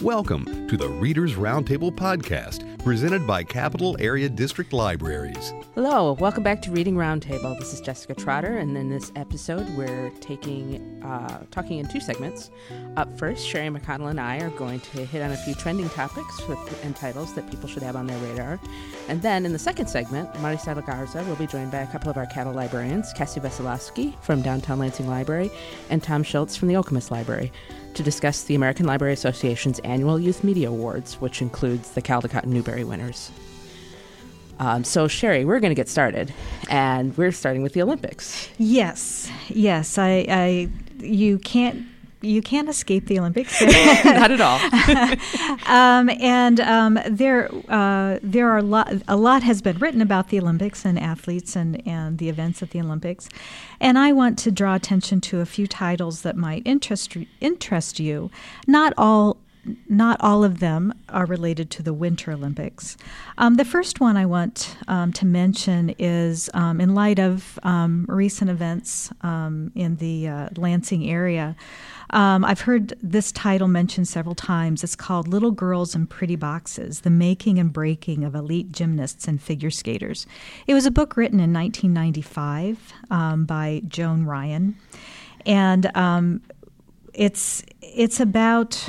Welcome to the Readers Roundtable podcast, presented by Capital Area District Libraries. Hello, welcome back to Reading Roundtable. This is Jessica Trotter, and in this episode, we're talking in two segments. Up first, Sherry McConnell and I are going to hit on a few trending topics and titles that people should have on their radar. And then in the second segment, Maricela Garza will be joined by a couple of our cattle librarians, Cassie Veselowski from Downtown Lansing Library and Tom Schultz from the Okemos Library, to discuss the American Library Association's annual Youth Media Awards, which includes the Caldecott and Newberry winners. So, Sherry, we're going to get started, and we're starting with the Olympics. Yes. You can't escape the Olympics. Not at all. There are a lot has been written about the Olympics and athletes and the events at the Olympics, and I want to draw attention to a few titles that might interest you. Not all of them are related to the Winter Olympics. The first one I want to mention is in light of recent events in the Lansing area. I've heard this title mentioned several times. It's called Little Girls in Pretty Boxes, The Making and Breaking of Elite Gymnasts and Figure Skaters. It was a book written in 1995 by Joan Ryan. And it's about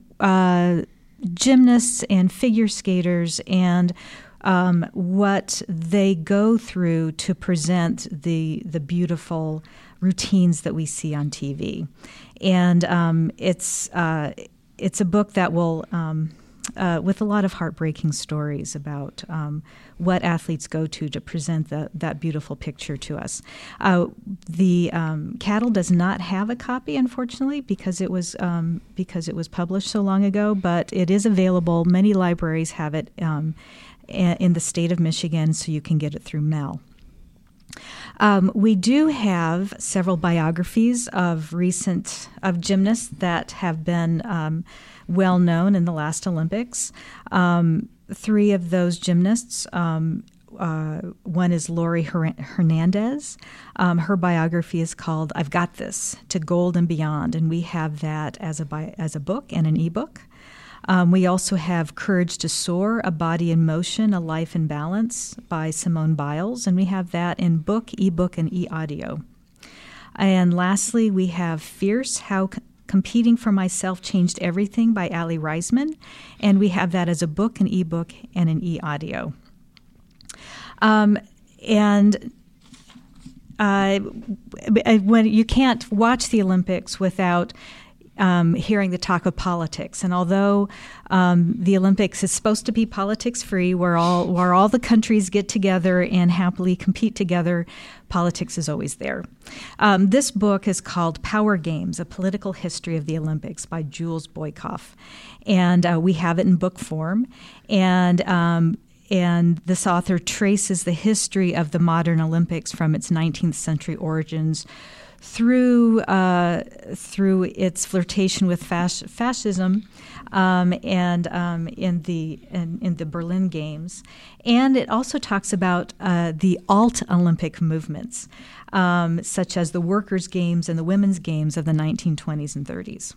gymnasts and figure skaters and what they go through to present the beautiful routines that we see on TV. And it's a book that will, with a lot of heartbreaking stories about what athletes go to present that beautiful picture to us. The Cattle does not have a copy, unfortunately, because it was published so long ago. But it is available. Many libraries have it in the state of Michigan, so you can get it through mail. We do have several biographies of gymnasts that have been well known in the last Olympics. Three of those gymnasts, one is Lori Hernandez. Her biography is called "I've Got This: To Gold and Beyond," and we have that as a book and an ebook. We also have Courage to Soar, A Body in Motion, A Life in Balance by Simone Biles, and we have that in book, ebook, and e-audio. And lastly, we have Fierce, How Competing for Myself Changed Everything by Ali Reisman, and we have that as a book, an ebook, and an e-audio. When you can't watch the Olympics without hearing the talk of politics. And although the Olympics is supposed to be politics-free, where all the countries get together and happily compete together, politics is always there. This book is called Power Games: A Political History of the Olympics by Jules Boykoff. And we have it in book form. And this author traces the history of the modern Olympics from its 19th century origins through its flirtation with fascism and in the Berlin Games, and it also talks about the alt Olympic movements, such as the Workers' Games and the Women's Games of the 1920s and 30s.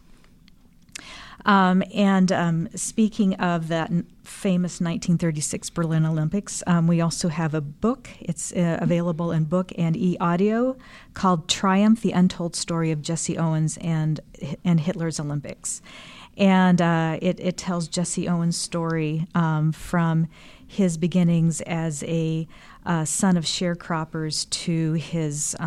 Speaking of that famous 1936 Berlin Olympics, we also have a book. It's available in book and e-audio called Triumph: The Untold Story of Jesse Owens and Hitler's Olympics. And it tells Jesse Owens' story from his beginnings as a son of sharecroppers to his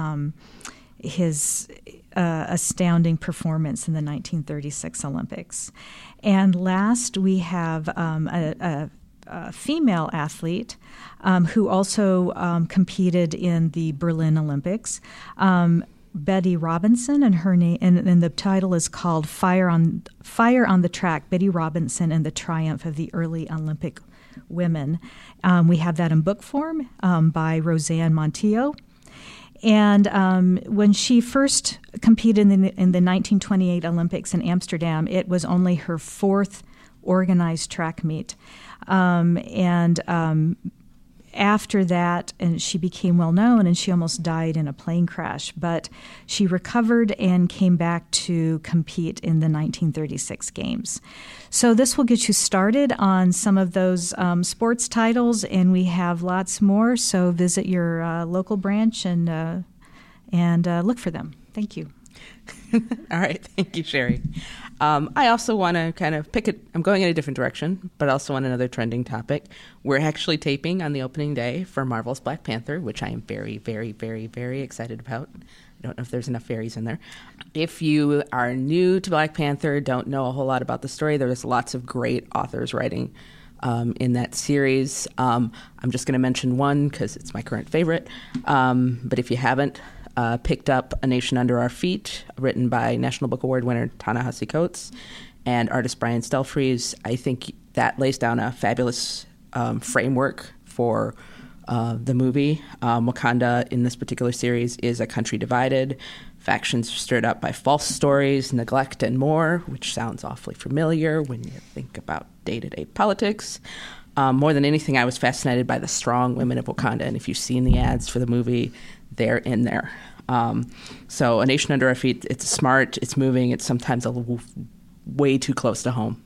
astounding performance in the 1936 Olympics. And last, we have a female athlete who also competed in the Berlin Olympics, Betty Robinson, and her name, and the title is called Fire on the Track: Betty Robinson and the Triumph of the Early Olympic Women. We have that in book form by Roseanne Montijo. And when she first competed in the 1928 Olympics in Amsterdam, it was only her fourth organized track meet. after that, and she became well known, and she almost died in a plane crash. But she recovered and came back to compete in the 1936 games. So this will get you started on some of those sports titles, and we have lots more. So visit your local branch and look for them. Thank you. All right. Thank you, Sherry. I also want to kind of pick it. I'm going in a different direction, but also on another trending topic. We're actually taping on the opening day for Marvel's Black Panther, which I am very, very, very, very excited about. I don't know if there's enough fairies in there. If you are new to Black Panther, don't know a whole lot about the story, there's lots of great authors writing in that series. I'm just going to mention one because it's my current favorite. But if you haven't, picked up A Nation Under Our Feet, written by National Book Award winner Ta-Nehisi Coates and artist Brian Stelfreeze. I think that lays down a fabulous framework for the movie. Wakanda in this particular series is a country divided, factions stirred up by false stories, neglect, and more, which sounds awfully familiar when you think about day-to-day politics. More than anything, I was fascinated by the strong women of Wakanda, and if you've seen the ads for the movie, they're in there. So A Nation Under Our Feet, it's smart, it's moving, it's sometimes a little way too close to home.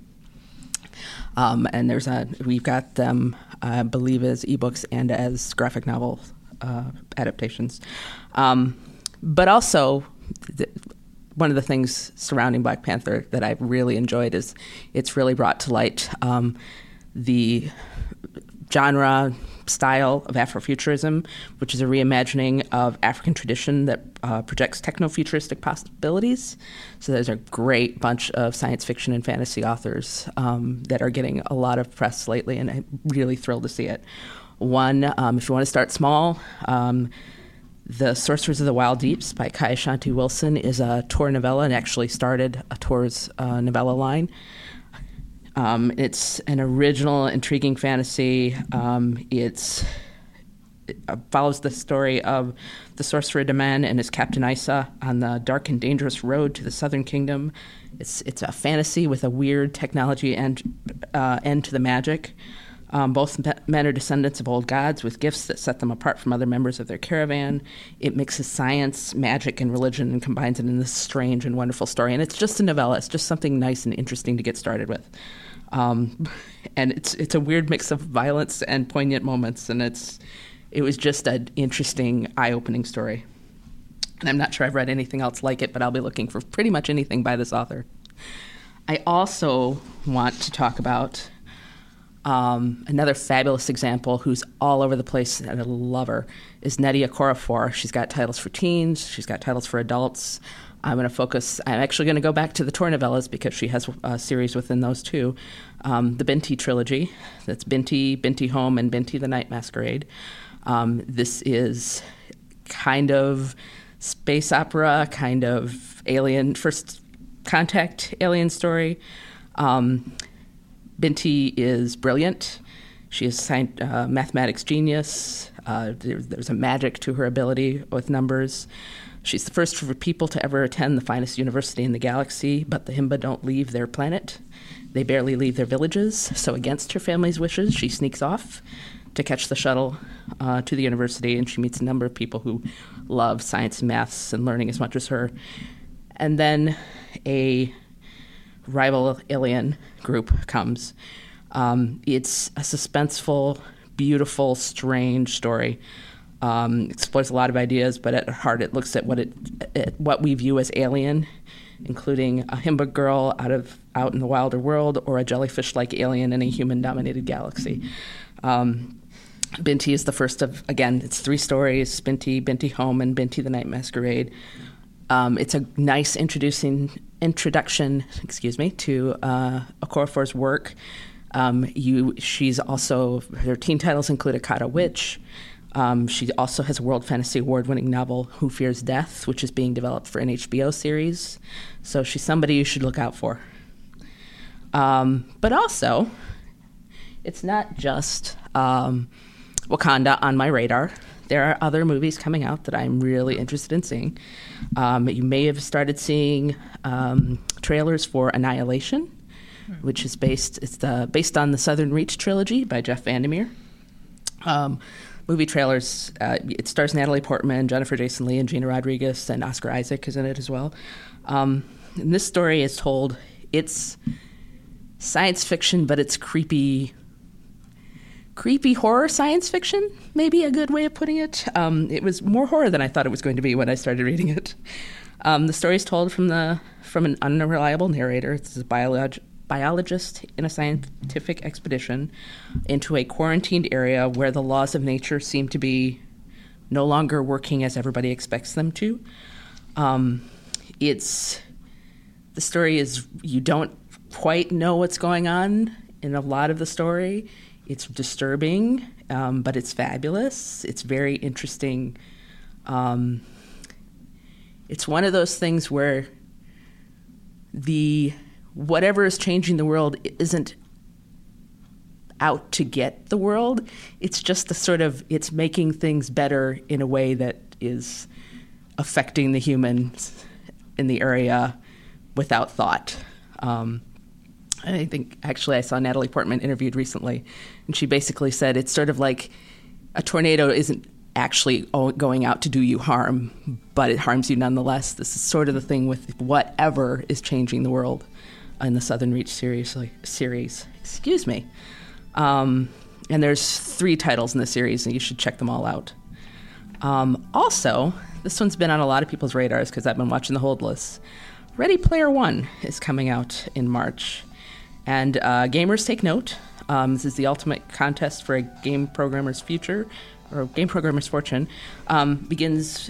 And we've got them, I believe, as ebooks and as graphic novel adaptations. But also, one of the things surrounding Black Panther that I've really enjoyed is it's really brought to light the genre style of Afrofuturism, which is a reimagining of African tradition that projects techno-futuristic possibilities. So there's a great bunch of science fiction and fantasy authors that are getting a lot of press lately, and I'm really thrilled to see it. One, if you want to start small, The Sorcerers of the Wild Deeps by Kai Ashanti Wilson is a Tor novella and actually started a Tor's novella line. It's an original, intriguing fantasy. It follows the story of the sorcerer Daman and his captain Isa on the dark and dangerous road to the Southern Kingdom. It's a fantasy with a weird technology end to the magic. Both men are descendants of old gods with gifts that set them apart from other members of their caravan. It mixes science, magic, and religion and combines it in this strange and wonderful story. And it's just a novella. It's just something nice and interesting to get started with. And it's a weird mix of violence and poignant moments, and it was just an interesting, eye-opening story. And I'm not sure I've read anything else like it, but I'll be looking for pretty much anything by this author. I also want to talk about another fabulous example who's all over the place, and I love her, is Nnedi Okorafor. She's got titles for teens. She's got titles for adults. I'm actually going to go back to the Tor novellas because she has a series within those too. The Binti trilogy. That's Binti, Binti Home, and Binti the Night Masquerade. This is kind of space opera, kind of alien, first contact alien story. Binti is brilliant. She is a mathematics genius. There's a magic to her ability with numbers. She's the first for people to ever attend the finest university in the galaxy, but the Himba don't leave their planet. They barely leave their villages, so against her family's wishes, she sneaks off to catch the shuttle to the university, and she meets a number of people who love science and maths and learning as much as her. And then a rival alien group comes. It's a suspenseful, beautiful, strange story. Explores a lot of ideas, but at heart it looks at what we view as alien, including a Himba girl out in the wilder world, or a jellyfish-like alien in a human-dominated galaxy. Binti is the first of, again, it's 3 stories, Binti, Binti Home, and Binti the Night Masquerade. It's a nice introduction to Okorafor's work. She's also, her teen titles include Akata Witch. She also has a World Fantasy Award-winning novel, Who Fears Death, which is being developed for an HBO series. So she's somebody you should look out for. But also, it's not just Wakanda on my radar. There are other movies coming out that I'm really interested in seeing. You may have started seeing trailers for Annihilation, which is based on the Southern Reach trilogy by Jeff Vandermeer. Movie trailers, it stars Natalie Portman, Jennifer Jason Leigh, and Gina Rodriguez, and Oscar Isaac is in it as well. And this story is told, it's science fiction, but it's creepy horror science fiction, maybe a good way of putting it. It was more horror than I thought it was going to be when I started reading it. The story is told from an unreliable narrator. It's a biologist in a scientific expedition into a quarantined area where the laws of nature seem to be no longer working as everybody expects them to. The story is, you don't quite know what's going on in a lot of the story. It's disturbing, but it's fabulous. It's very interesting. It's one of those things where whatever is changing the world isn't out to get the world. It's just it's making things better in a way that is affecting the humans in the area without thought. I think, actually, I saw Natalie Portman interviewed recently, and she basically said it's sort of like a tornado isn't actually going out to do you harm, but it harms you nonetheless. This is sort of the thing with whatever is changing the world in the Southern Reach series. Excuse me. And there's 3 titles in the series, and you should check them all out. Also, this one's been on a lot of people's radars because I've been watching the hold list. Ready Player One is coming out in March. And gamers take note. This is the ultimate contest for a game programmer's future, or game programmer's fortune. Begins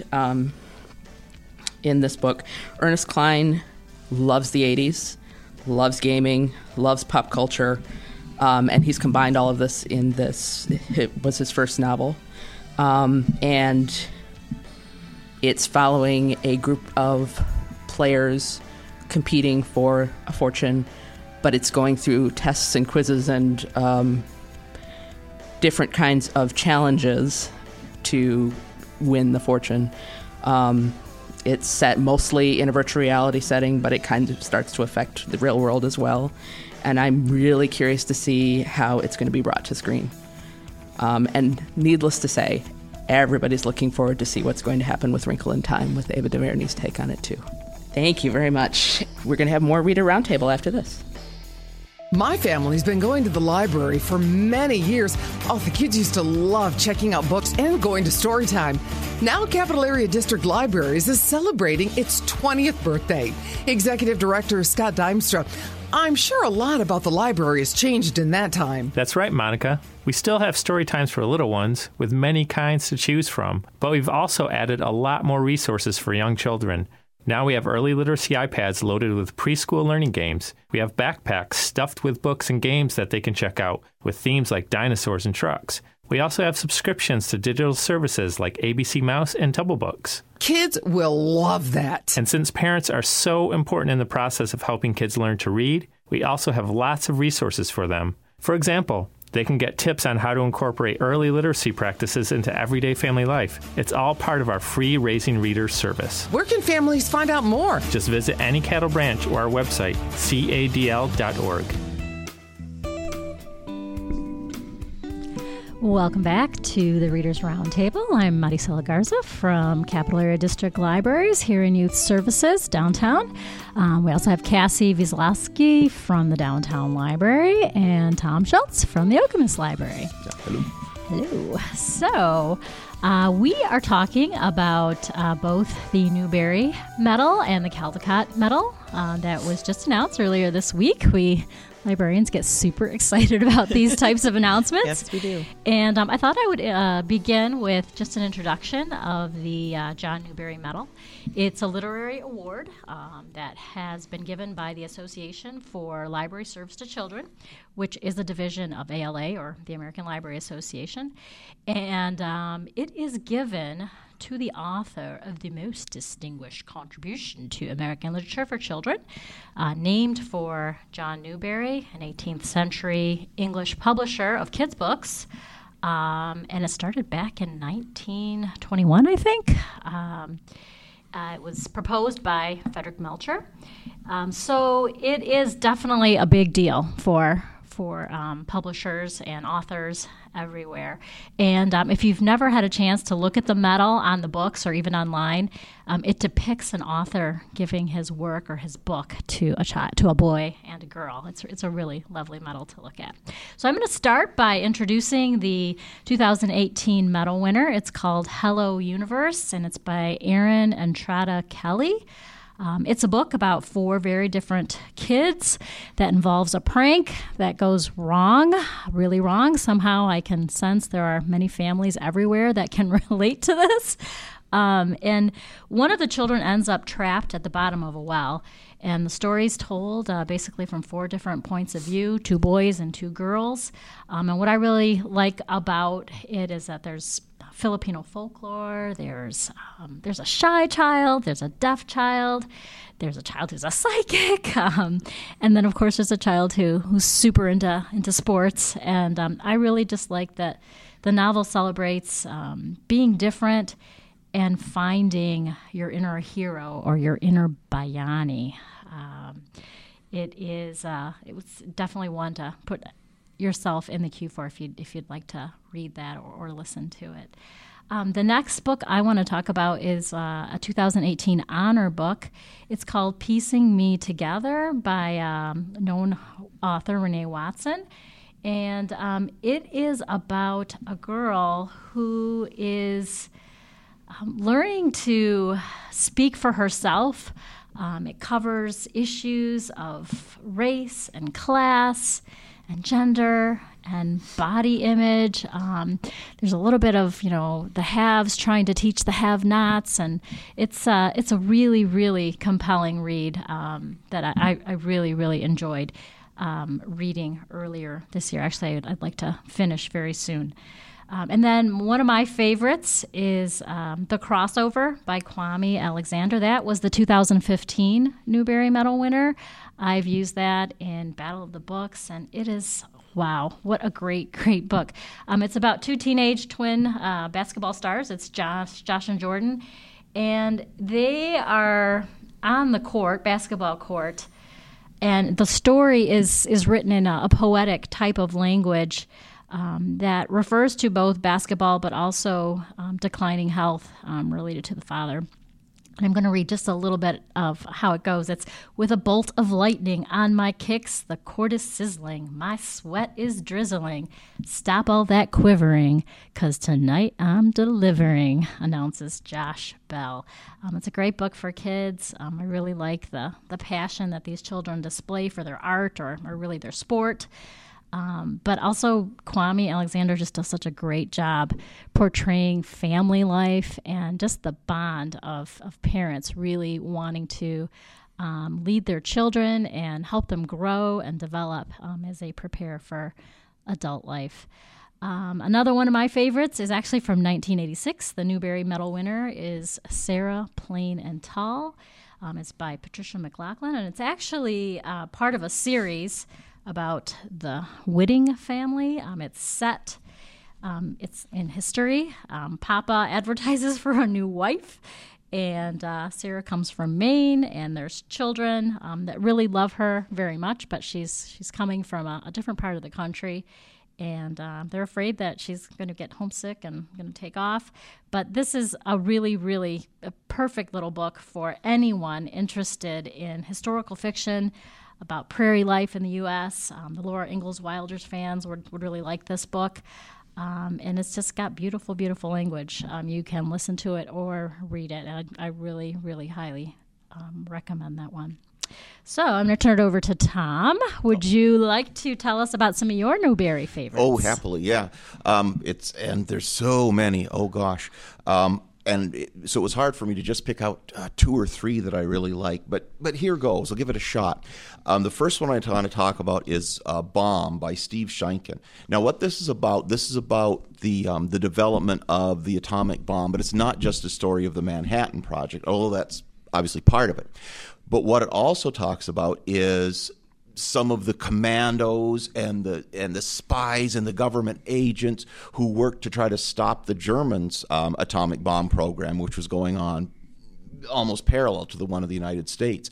in this book. Ernest Cline loves the 80s, loves gaming, loves pop culture, and he's combined all of this in this. It was his first novel. And it's following a group of players competing for a fortune, but it's going through tests and quizzes and different kinds of challenges to win the fortune. It's set mostly in a virtual reality setting, but it kind of starts to affect the real world as well. And I'm really curious to see how it's going to be brought to screen. And needless to say, everybody's looking forward to see what's going to happen with Wrinkle in Time, with Ava DuVernay's take on it too. Thank you very much. We're going to have more Reader Roundtable after this. My family's been going to the library for many years. Oh, the kids used to love checking out books and going to story time. Now Capital Area District Libraries is celebrating its 20th birthday. Executive Director Scott Dimstra, I'm sure a lot about the library has changed in that time. That's right, Monica. We still have story times for little ones, with many kinds to choose from, but we've also added a lot more resources for young children. Now we have early literacy iPads loaded with preschool learning games. We have backpacks stuffed with books and games that they can check out, with themes like dinosaurs and trucks. We also have subscriptions to digital services like ABC Mouse and Doublebooks. Kids will love that. And since parents are so important in the process of helping kids learn to read, we also have lots of resources for them. For example, they can get tips on how to incorporate early literacy practices into everyday family life. It's all part of our free Raising Readers service. Where can families find out more? Just visit any Cattle branch or our website, cadl.org. Welcome back to the Readers Roundtable. I'm Maricela Garza from Capital Area District Libraries here in Youth Services downtown. We also have Cassie Wieslowski from the Downtown Library and Tom Schultz from the Okemos Library. Hello. Hello. So we are talking about both the Newbery Medal and the Caldecott Medal that was just announced earlier this week. We librarians get super excited about these types of announcements. Yes, we do. And I thought I would begin with just an introduction of the John Newbery Medal. It's a literary award that has been given by the Association for Library Service to Children, which is a division of ALA, or the American Library Association. And it is given to the author of the most distinguished contribution to American literature for children, named for John Newbery, an 18th century English publisher of kids' books. And it started back in 1921, I think. It was proposed by Frederick Melcher. So it is definitely a big deal for for publishers and authors everywhere. And if you've never had a chance to look at the medal on the books or even online, it depicts an author giving his work or his book to a boy and a girl. It's a really lovely medal to look at. So I'm going to start by introducing the 2018 medal winner. It's called Hello Universe, and it's by Erin Entrada Kelly. It's a book about 4 very different kids that involves a prank that goes wrong, really wrong. Somehow I can sense there are many families everywhere that can relate to this. And one of the children ends up trapped at the bottom of a well. And the story's told basically from 4 different points of view, 2 boys and 2 girls. And what I really like about it is that there's Filipino folklore, there's a shy child, there's a deaf child, there's a child who's a psychic, and then of course there's a child who's super into sports. And I really just like that the novel celebrates being different and finding your inner hero or your inner bayani. It was definitely one to put yourself in the queue for if you'd like to read that or listen to it. The next book I want to talk about is a 2018 honor book. It's called Piecing Me Together by known author Renee Watson. And it is about a girl who is learning to speak for herself. It covers issues of race and class and gender and body image. There's a little bit of, the haves trying to teach the have-nots, and it's a really, really compelling read that I really, really enjoyed reading earlier this year. Actually, I'd like to finish very soon. And then one of my favorites is The Crossover by Kwame Alexander. That was the 2015 Newbery Medal winner. I've used that in Battle of the Books, and it is, wow, what a great, great book. It's about 2 teenage twin basketball stars. It's Josh and Jordan, and they are on the court, basketball court, and the story is written in a poetic type of language that refers to both basketball but also declining health related to the father. And I'm going to read just a little bit of how it goes. It's, with a bolt of lightning on my kicks, the court is sizzling, my sweat is drizzling. Stop all that quivering, 'cause tonight I'm delivering, announces Josh Bell. It's a great book for kids. I really like the passion that these children display for their art or really their sport. But also Kwame Alexander just does such a great job portraying family life and just the bond of parents really wanting to lead their children and help them grow and develop as they prepare for adult life. Another one of my favorites is actually from 1986. The Newbery Medal winner is Sarah Plain and Tall. It's by Patricia McLaughlin, and it's actually part of a series about the Whitting family. It's set, it's in history. Papa advertises for a new wife, and Sarah comes from Maine, and there's children that really love her very much, but she's coming from a different part of the country, and they're afraid that she's going to get homesick and going to take off. But this is a really, really perfect little book for anyone interested in historical fiction about prairie life in the U.S. The Laura Ingalls Wilder's fans would really like this book. And it's just got beautiful, beautiful language. You can listen to it or read it. And I really, really highly recommend that one. So I'm going to turn it over to Tom. Would you like to tell us about some of your Newbery favorites? Oh, happily, yeah. And there's so many. Oh, gosh. So it was hard for me to just pick out 2 or 3 that I really like, but here goes. I'll give it a shot. The first one I want to talk about is Bomb by Steve Sheinkin. Now, what this is about the development of the atomic bomb, but it's not just a story of the Manhattan Project, although that's obviously part of it. But what it also talks about is some of the commandos and the spies and the government agents who worked to try to stop the Germans' atomic bomb program, which was going on almost parallel to the one of the United States.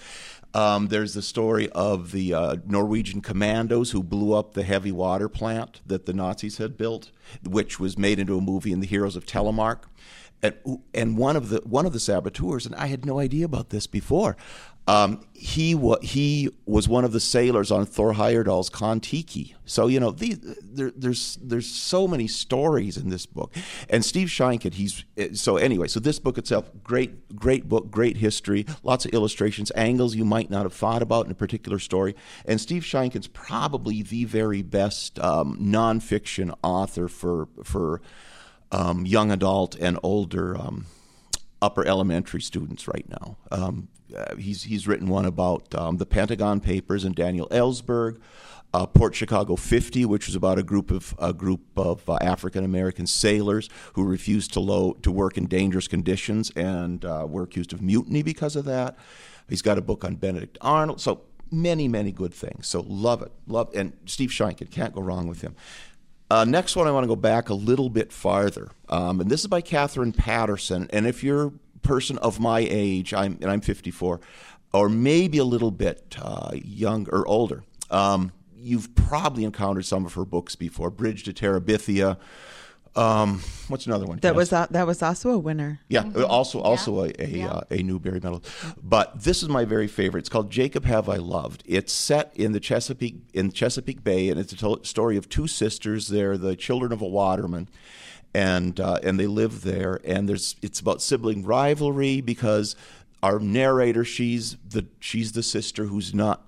There's the story of the Norwegian commandos who blew up the heavy water plant that the Nazis had built, which was made into a movie in The Heroes of Telemark. And one of the saboteurs, and I had no idea about this before, he was one of the sailors on Thor Heyerdahl's Kon-Tiki. So there's so many stories in this book, and Steve Sheinkin. So this book itself, great book, great history, lots of illustrations, angles you might not have thought about in a particular story. And Steve Sheinkin's probably the very best nonfiction author for young adult and older upper elementary students right now. He's written one about the Pentagon Papers and Daniel Ellsberg, Port Chicago 50, which was about a group of African American sailors who refused to work in dangerous conditions and were accused of mutiny because of that. He's got a book on Benedict Arnold. So many good things. So love it, and Steve Sheinkin, can't go wrong with him. Next one, I want to go back a little bit farther, and this is by Katherine Paterson. And if you're a person of my age, I'm 54, or maybe a little bit younger or older, you've probably encountered some of her books before. Bridge to Terabithia. What's another one? That was also a winner. Yeah, also a Newbery Medal. But this is my very favorite. It's called Jacob Have I Loved. It's set in the Chesapeake Bay, and it's a story of two sisters. They're the children of a waterman, and they live there. And it's about sibling rivalry because our narrator, she's the sister who's not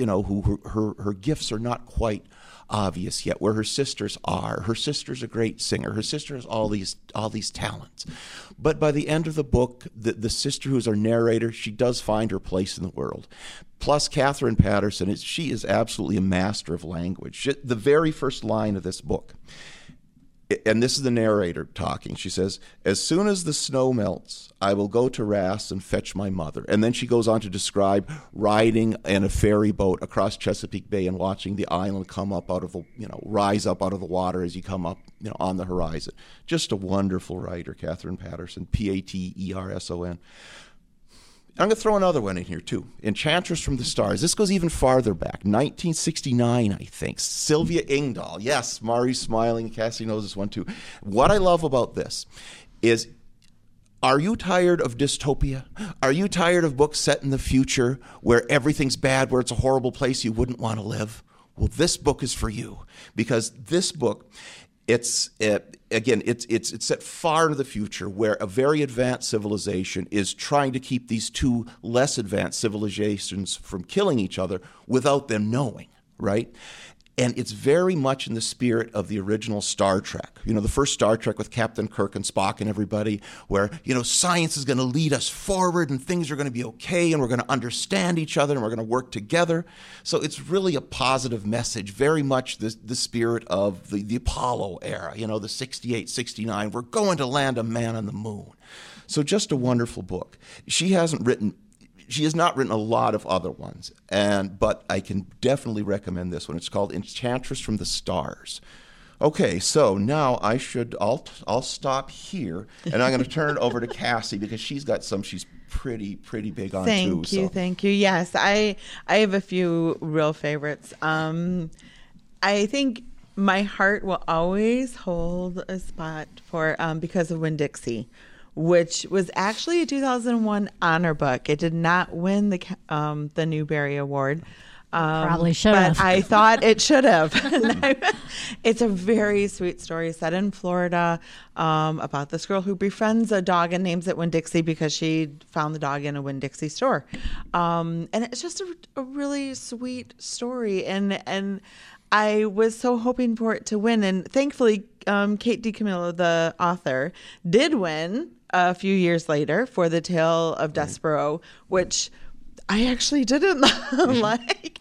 her gifts are not quite obvious yet, where her sisters are. Her sister's a great singer. Her sister has all these talents. But by the end of the book, the sister who's our narrator, she does find her place in the world. Plus, Katherine Paterson, she is absolutely a master of language. The very first line of this book, and this is the narrator talking. She says, "As soon as the snow melts, I will go to Rass and fetch my mother." And then she goes on to describe riding in a ferry boat across Chesapeake Bay and watching the island come up rise up out of the water as you come up, on the horizon. Just a wonderful writer, Katherine Paterson, Paterson. I'm going to throw another one in here, too. Enchantress from the Stars. This goes even farther back, 1969, I think. Sylvia Ingdahl. Yes, Mari's smiling. Cassie knows this one, too. What I love about this is, are you tired of dystopia? Are you tired of books set in the future where everything's bad, where it's a horrible place you wouldn't want to live? Well, this book is for you, because this book, it's set far into the future where a very advanced civilization is trying to keep these two less advanced civilizations from killing each other without them knowing, right? And it's very much in the spirit of the original Star Trek. The first Star Trek with Captain Kirk and Spock and everybody, where, science is going to lead us forward and things are going to be okay and we're going to understand each other and we're going to work together. So it's really a positive message, very much the spirit of the Apollo era, the 68, 69. We're going to land a man on the moon. So just a wonderful book. She has not written a lot of other ones, but I can definitely recommend this one. It's called Enchantress from the Stars. Okay, so now I'll stop here, and I'm going to turn it over to Cassie because she's got some she's pretty big on too. Thank you. Yes, I have a few real favorites. I think my heart will always hold a spot for Because of Winn-Dixie, which was actually a 2001 honor book. It did not win the Newbery Award. Probably should have. But I thought it should have. It's a very sweet story set in Florida about this girl who befriends a dog and names it Winn-Dixie because she found the dog in a Winn-Dixie store. And it's just a really sweet story. And I was so hoping for it to win. And thankfully, Kate DiCamillo, the author, did win a few years later for The Tale of Despereaux, which I actually didn't like.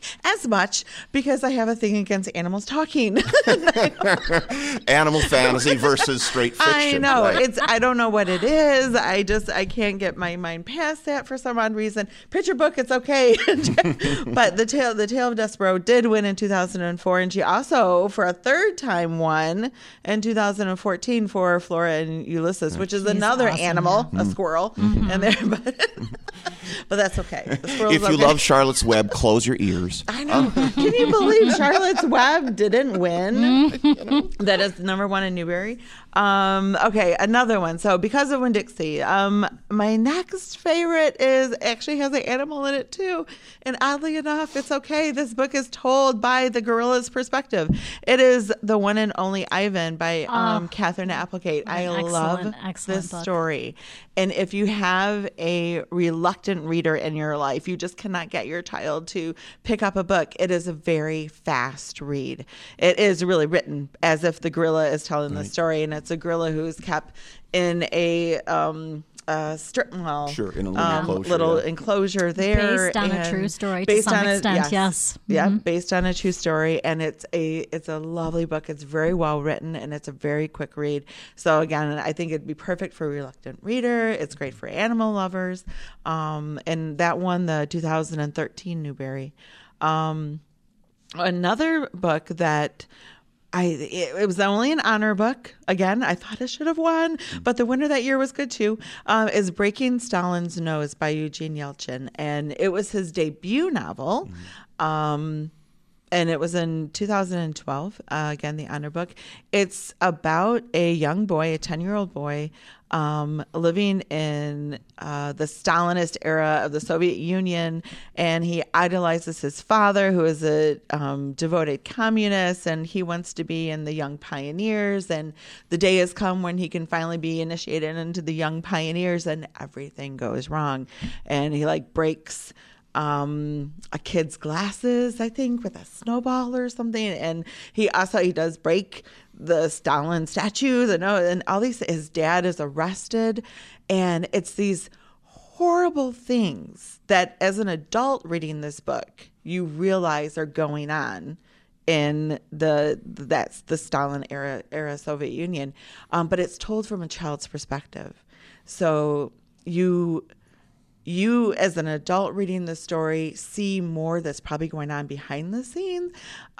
as much because I have a thing against animals talking. Animal fantasy versus straight fiction. I know. Right. I don't know what it is. I can't get my mind past that for some odd reason. Picture book, it's okay. But the Tale of Despereaux did win in 2004, and she also, for a third time, won in 2014 for Flora and Ulysses, which is another awesome, animal, a squirrel, and there. But that's okay. The squirrel's If you okay. love Charlotte's Web, close your ears. I know. Can you believe Charlotte's Web didn't win? That is number one in Newbery. Okay, another one. So because of Winn-Dixie, my next favorite actually has an animal in it too. And oddly enough, it's okay. This book is told by the gorilla's perspective. It is The One and Only Ivan by Catherine Applegate. I love this book. story. And if you have a reluctant reader in your life, you just cannot get your child to pick up a book. It is a very fast read. It is really written as if the gorilla is telling the story, and it's a gorilla who's kept in a strip mall, in a little enclosure there, based on a true story to some extent. Yes. Yeah, based on a true story, and it's a lovely book. It's very well written, and it's a very quick read. So again, I think it'd be perfect for a reluctant reader. It's great for animal lovers, and that won the 2013 Newbery. Another book that it was only an honor book. Again, I thought it should have won, but the winner that year was good too, is Breaking Stalin's Nose by Eugene Yelchin. And it was his debut novel. And it was in 2012, again, the honor book. It's about a young boy, a 10-year-old boy, living in the Stalinist era of the Soviet Union, and he idolizes his father, who is a devoted communist, and he wants to be in the Young Pioneers, and the day has come when he can finally be initiated into the Young Pioneers, and everything goes wrong, and he breaks a kid's glasses, I think, with a snowball or something, and he does break the Stalin statue, and all these. His dad is arrested, and it's these horrible things that, as an adult reading this book, you realize are going on in that's the Stalin era Soviet Union, but it's told from a child's perspective, so you as an adult reading the story see more that's probably going on behind the scenes,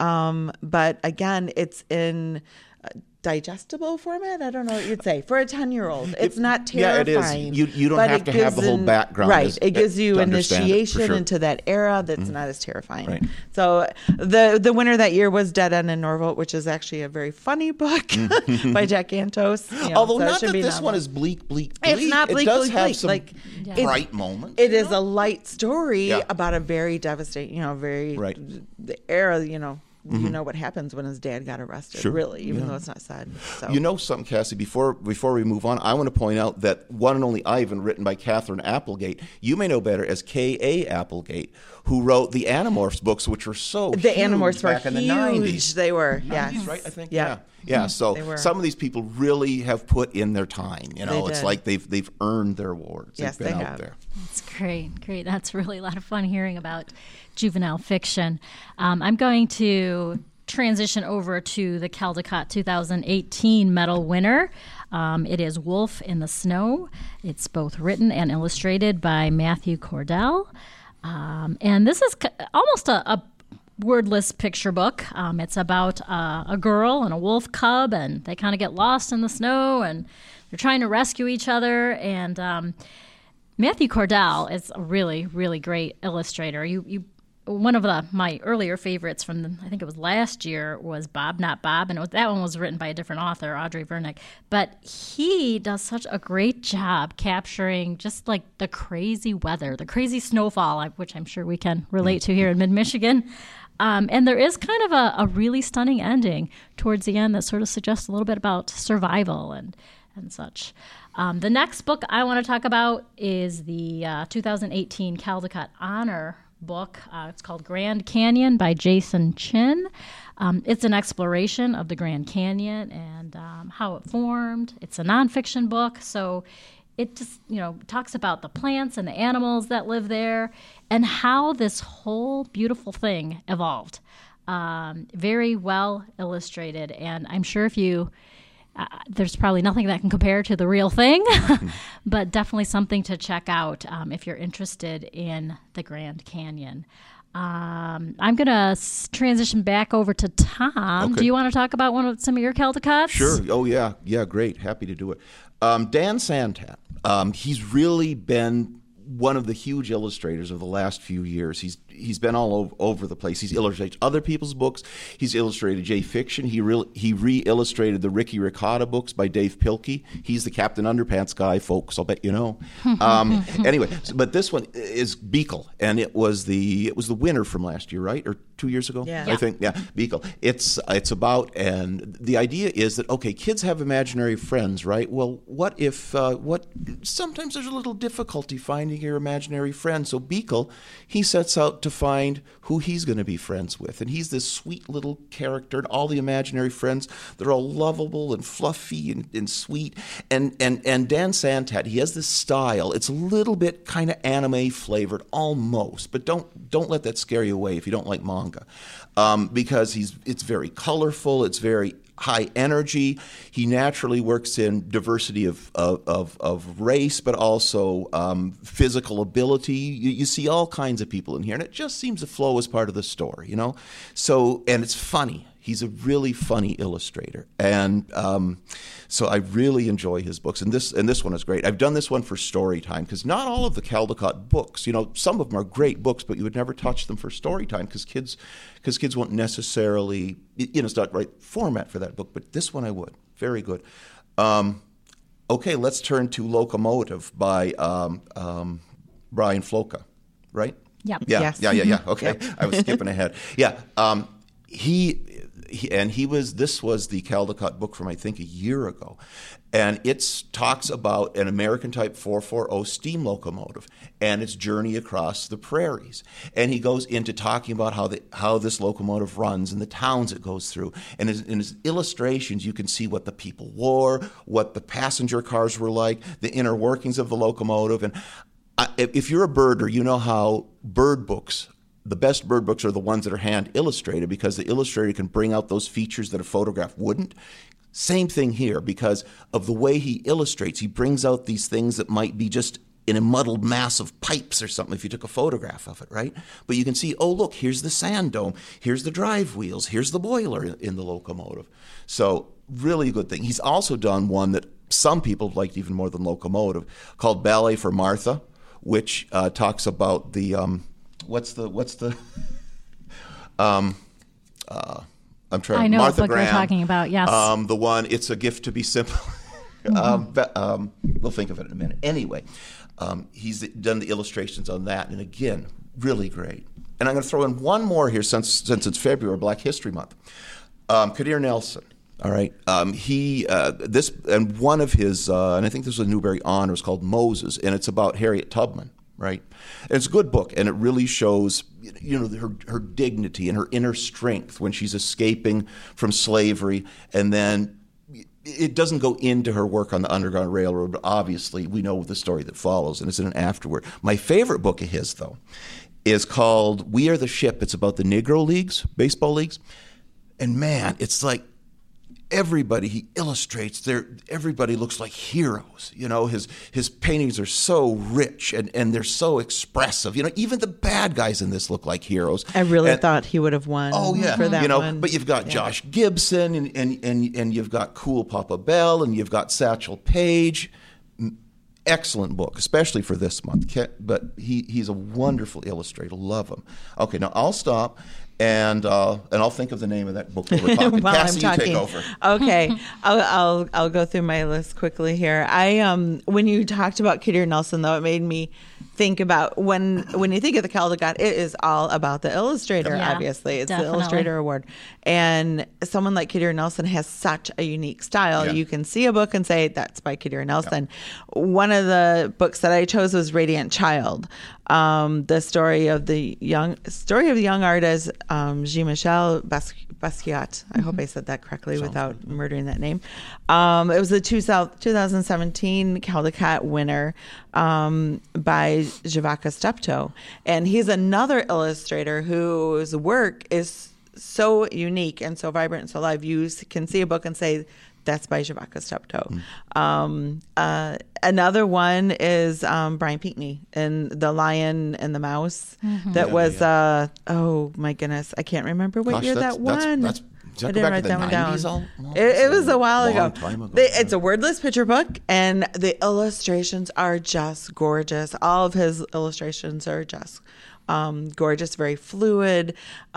but again, it's in digestible format. I don't know what you'd say for a 10-year-old. It's not terrifying. Yeah, it is. You don't have to have the whole background. Right. It gives you initiation into that era that's not as terrifying. Right. So the winner that year was Dead End in Norval, which is actually a very funny book by Jack Antos. Although not that this one is bleak. It's not bleak. It does bleak, have bleak. some bright moments. It is a light story about a very devastating, the era, you know what happens when his dad got arrested, really, even though it's not said. So. You know something, Cassie, before we move on, I want to point out that One and Only Ivan, written by Catherine Applegate, you may know better as K.A. Applegate, who wrote the Animorphs books, which were so the huge Animorphs back were in the huge. 90s. They were, yes. Right, I think? Yeah. So some of these people really have put in their time. It's like they've earned their awards. Yes, they've been they out have. there. That's great. That's really a lot of fun hearing about juvenile fiction. I'm going to transition over to the Caldecott 2018 medal winner. It is Wolf in the Snow. It's both written and illustrated by Matthew Cordell. And this is almost a wordless picture book. It's about a girl and a wolf cub, and they kind of get lost in the snow, and they're trying to rescue each other. And Matthew Cordell is a really, really great illustrator. One of my earlier favorites from I think it was last year was Bob Not Bob, and that one was written by a different author, Audrey Vernick. But he does such a great job capturing just like the crazy weather, the crazy snowfall, which I'm sure we can relate to here in mid-Michigan. And there is kind of a really stunning ending towards the end that sort of suggests a little bit about survival and such. The next book I want to talk about is the 2018 Caldecott Honor book. It's called Grand Canyon by Jason Chin. It's an exploration of the Grand Canyon and how it formed. It's a nonfiction book, so it just, talks about the plants and the animals that live there and how this whole beautiful thing evolved. Very well illustrated. And I'm sure if you, there's probably nothing that can compare to the real thing, but definitely something to check out if you're interested in the Grand Canyon. I'm going to transition back over to Tom. Okay. Do you want to talk about some of your Caldecots? Sure. Oh, yeah. Yeah, great. Happy to do it. Dan Santat, he's really been one of the huge illustrators of the last few years. He's been all over the place. He's illustrated other people's books. He's illustrated J-fiction. He re-illustrated the Ricky Ricotta books by Dave Pilkey. He's the Captain Underpants guy, folks. I'll bet you know. Anyway, but this one is Beagle, and it was the winner from last year, right? Or 2 years ago? Yeah. I think. Yeah, Beagle. It's about, and the idea is that, okay, kids have imaginary friends, right? Well, what if sometimes there's a little difficulty finding your imaginary friend. So Beagle, he sets out to find who he's going to be friends with. And he's this sweet little character, and all the imaginary friends, they're all lovable and fluffy and sweet. And Dan Santat, he has this style. It's a little bit kind of anime flavored, almost, but don't let that scare you away if you don't like manga. Because it's very colorful, it's very high energy. He naturally works in diversity of race, but also physical ability. You see all kinds of people in here, and it just seems to flow as part of the story, So, and it's funny. He's a really funny illustrator, and so I really enjoy his books. And this one is great. I've done this one for story time because not all of the Caldecott books, some of them are great books, but you would never touch them for story time because kids won't necessarily, it's not the right format for that book. But this one I would. Very good. Okay, let's turn to Locomotive by Brian Floca, right? Yep. Yeah. Yes. Yeah. Okay, yep. I was skipping ahead. Yeah. This was the Caldecott book from I think a year ago, and it talks about an American Type 440 steam locomotive and its journey across the prairies. And he goes into talking about how this locomotive runs and the towns it goes through. And in his illustrations, you can see what the people wore, what the passenger cars were like, the inner workings of the locomotive. And if you're a birder, you know how bird books. The best bird books are the ones that are hand illustrated because the illustrator can bring out those features that a photograph wouldn't. Same thing here because of the way he illustrates. He brings out these things that might be just in a muddled mass of pipes or something if you took a photograph of it, right? But you can see, oh, look, here's the sand dome, here's the drive wheels, here's the boiler in the locomotive. So really good thing. He's also done one that some people have liked even more than Locomotive called Ballet for Martha, which talks about the... I'm trying. I know Martha what book Graham, you're talking about. Yes. The one. It's a Gift to Be Simple. We'll think of it in a minute. Anyway, he's done the illustrations on that, and again, really great. And I'm going to throw in one more here since it's February, Black History Month. Kadir Nelson. All right. This and one of his, and I think this was a Newbery Honor, was called Moses, and it's about Harriet Tubman. Right, and it's a good book, and it really shows, her dignity and her inner strength when she's escaping from slavery, and then it doesn't go into her work on the Underground Railroad, but obviously we know the story that follows, and it's in an afterword. My favorite book of his, though, is called We Are the Ship. It's about the Negro Leagues, baseball leagues, and man, it's like everybody he illustrates, everybody looks like heroes. His paintings are so rich and they're so expressive. Even the bad guys in this look like heroes. I really thought he would have won. Oh yeah, for that one. But you've got Josh Gibson and you've got Cool Papa Bell and you've got Satchel Paige. Excellent book, especially for this month. But he's a wonderful illustrator. Love him. Okay, now I'll stop. And I'll think of the name of that book that we're talking. While Cassie, I'm talking. You take over. Okay, I'll go through my list quickly here. When you talked about Kadir Nelson, though, it made me think about when you think of the Caldecott, it is all about the illustrator. Yeah, obviously, it's definitely. the Illustrator Award, and someone like Kadir Nelson has such a unique style. Yeah. You can see a book and say that's by Kadir Nelson. Yeah. One of the books that I chose was Radiant Child. The story of the young artist Jean-Michel Basquiat. I hope I said that correctly without murdering that name. It was the 2017 Caldecott winner by Javaca Steptoe, and he's another illustrator whose work is so unique and so vibrant and so alive. You can see a book and say, that's by Javaca Steptoe. Another one is Brian Pinckney in The Lion and the Mouse. That was, oh my goodness, I can't remember what year that won. I didn't write that one down. It was a while ago. It's a wordless picture book, and the illustrations are just gorgeous. All of his illustrations are just gorgeous, very fluid,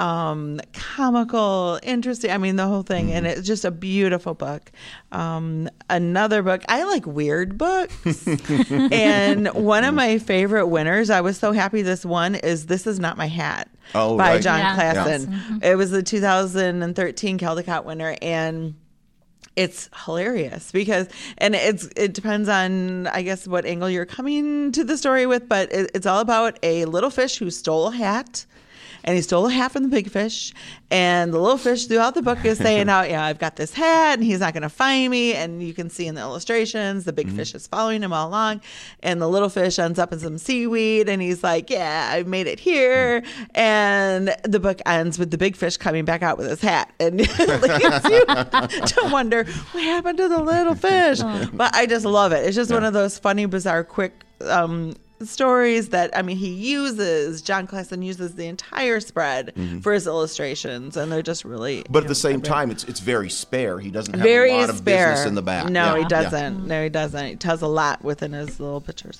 comical, interesting. I mean, the whole thing. And it's just a beautiful book. Another book, I like weird books. And one of my favorite winners, I was so happy this one, is This Is Not My Hat by John Klassen. Yes. It was the 2013 Caldecott winner. And it's hilarious because, and it depends on, I guess, what angle you're coming to the story with, but it's all about a little fish who stole a hat. And he stole a hat from the big fish. And the little fish throughout the book is saying, "Oh, yeah, I've got this hat, and he's not going to find me." And you can see in the illustrations, the big fish is following him all along. And the little fish ends up in some seaweed, and he's like, "Yeah, I made it here." And the book ends with the big fish coming back out with his hat. And it leads you to wonder, what happened to the little fish? But I just love it. It's just one of those funny, bizarre, quick stories that, I mean, John Klassen uses the entire spread for his illustrations, and they're just really. But at the same time, it's very spare. He doesn't have very a lot of business in the back. No, he doesn't. Yeah. No, he doesn't. He tells a lot within his little pictures.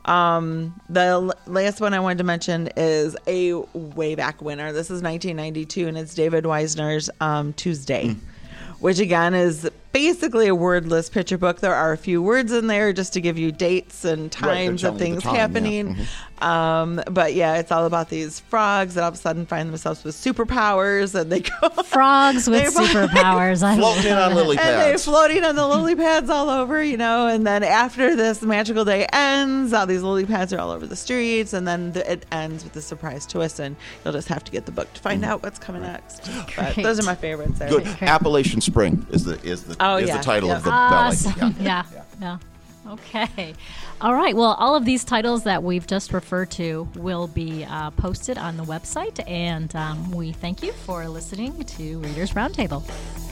The last one I wanted to mention is a way back winner. This is 1992, and it's David Weisner's Tuesday, which again is basically a wordless picture book. There are a few words in there just to give you dates and times of things happening. But yeah, it's all about these frogs that all of a sudden find themselves with superpowers, and they go frogs with superpowers. Floating on lily pads. And they're floating on the lily pads all over, and then after this magical day ends, all these lily pads are all over the streets, and then it ends with a surprise twist, and you'll just have to get the book to find out what's coming next. But those are my favorites there. Good. Appalachian Spring is the title of the ballet. Yeah. Okay. All right. Well, all of these titles that we've just referred to will be posted on the website, and we thank you for listening to Readers Roundtable.